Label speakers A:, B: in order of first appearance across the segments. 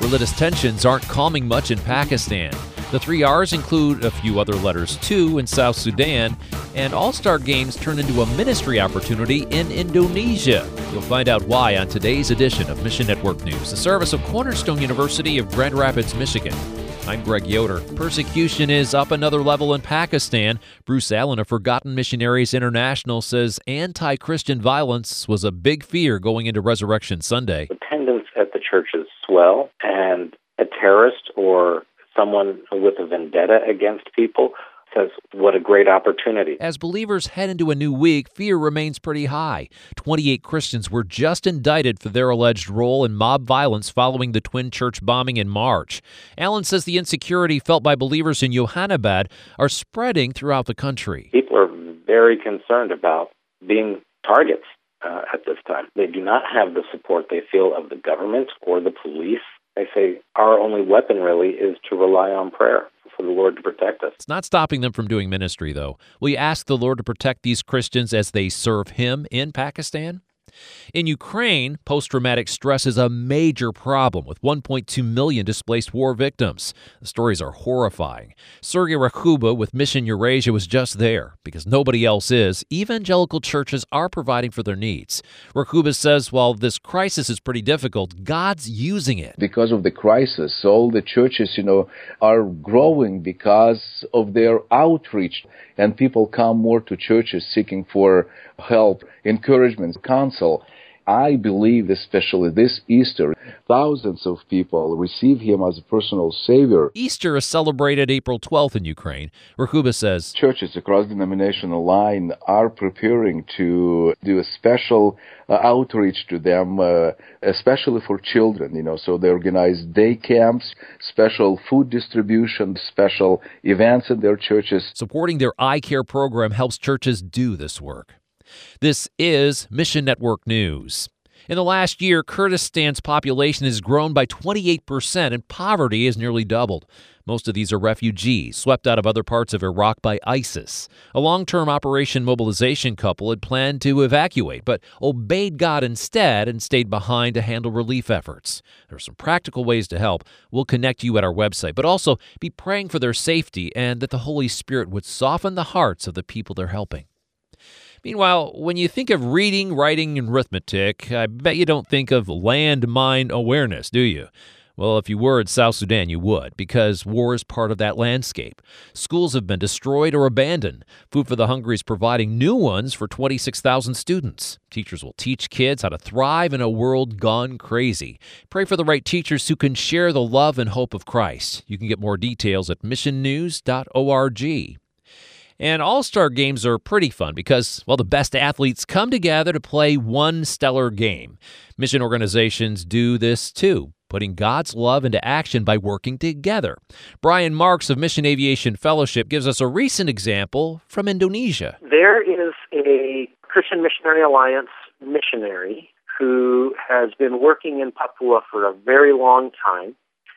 A: Religious tensions aren't calming much in Pakistan. The 3 R's include a few other letters too in South Sudan, and All-Star Games turn into a ministry opportunity in Indonesia. You'll find out why on today's edition of Mission Network News, the service of Cornerstone University of Grand Rapids, Michigan. I'm Greg Yoder. Persecution is up another level in Pakistan. Bruce Allen of Forgotten Missionaries International says anti-Christian violence was a big fear going into Resurrection Sunday.
B: Attendance at the churches swell, and a terrorist or someone with a vendetta against people says, what a great opportunity.
A: As believers head into a new week, fear remains pretty high. 28 Christians were just indicted for their alleged role in mob violence following the Twin Church bombing in March. Allen says the insecurity felt by believers in Johannabad are spreading throughout the country.
B: People are very concerned about being targets at this time. They do not have the support they feel of the government or the police. They say our only weapon really is to rely on prayer for the Lord to protect us.
A: It's not stopping them from doing ministry, though. Will you ask the Lord to protect these Christians as they serve Him in Pakistan? In Ukraine, post-traumatic stress is a major problem with 1.2 million displaced war victims. The stories are horrifying. Sergei Rakhuba with Mission Eurasia was just there. Because nobody else is, evangelical churches are providing for their needs. Rakhuba says while this crisis is pretty difficult, God's using it.
C: Because of the crisis, all the churches, are growing because of their outreach. And people come more to churches seeking for help, encouragement, counsel. I believe, especially this Easter, thousands of people receive Him as a personal Savior.
A: Easter is celebrated April 12th in Ukraine. Rakhuba says
C: churches across denominational line are preparing to do a special outreach to them, especially for children. So they organize day camps, special food distribution, special events in their churches.
A: Supporting their eye care program helps churches do this work. This is Mission Network News. In the last year, Kurdistan's population has grown by 28% and poverty has nearly doubled. Most of these are refugees swept out of other parts of Iraq by ISIS. A long-term Operation Mobilization couple had planned to evacuate, but obeyed God instead and stayed behind to handle relief efforts. There are some practical ways to help. We'll connect you at our website, but also be praying for their safety and that the Holy Spirit would soften the hearts of the people they're helping. Meanwhile, when you think of reading, writing, and arithmetic, I bet you don't think of landmine awareness, do you? Well, if you were in South Sudan, you would, because war is part of that landscape. Schools have been destroyed or abandoned. Food for the Hungry is providing new ones for 26,000 students. Teachers will teach kids how to thrive in a world gone crazy. Pray for the right teachers who can share the love and hope of Christ. You can get more details at missionnews.org. And All-Star Games are pretty fun because, the best athletes come together to play one stellar game. Mission organizations do this too, putting God's love into action by working together. Brian Marks of Mission Aviation Fellowship gives us a recent example from Indonesia.
D: There is a Christian Missionary Alliance missionary who has been working in Papua for a very long time.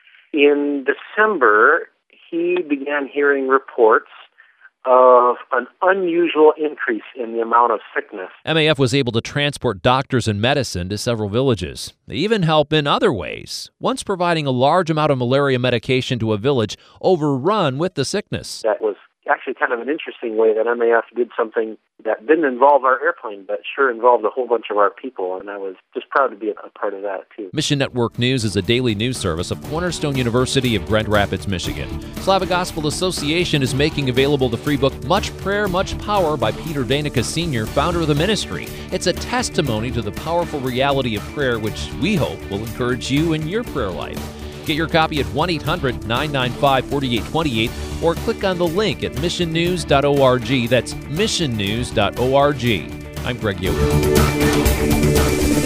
D: In December, he began hearing reports of an unusual increase in the amount of sickness.
A: MAF was able to transport doctors and medicine to several villages. They even help in other ways, once providing a large amount of malaria medication to a village overrun with the sickness.
D: That was actually kind of an interesting way that MAF did something that didn't involve our airplane, but sure involved a whole bunch of our people, and I was just proud to be a part of that, too.
A: Mission Network News is a daily news service of Cornerstone University of Grand Rapids, Michigan. Slavic Gospel Association is making available the free book Much Prayer, Much Power by Peter Danica Sr., founder of the ministry. It's a testimony to the powerful reality of prayer, which we hope will encourage you in your prayer life. Get your copy at 1-800-995-4828 or click on the link at missionnews.org. That's missionnews.org. I'm Greg Yoder.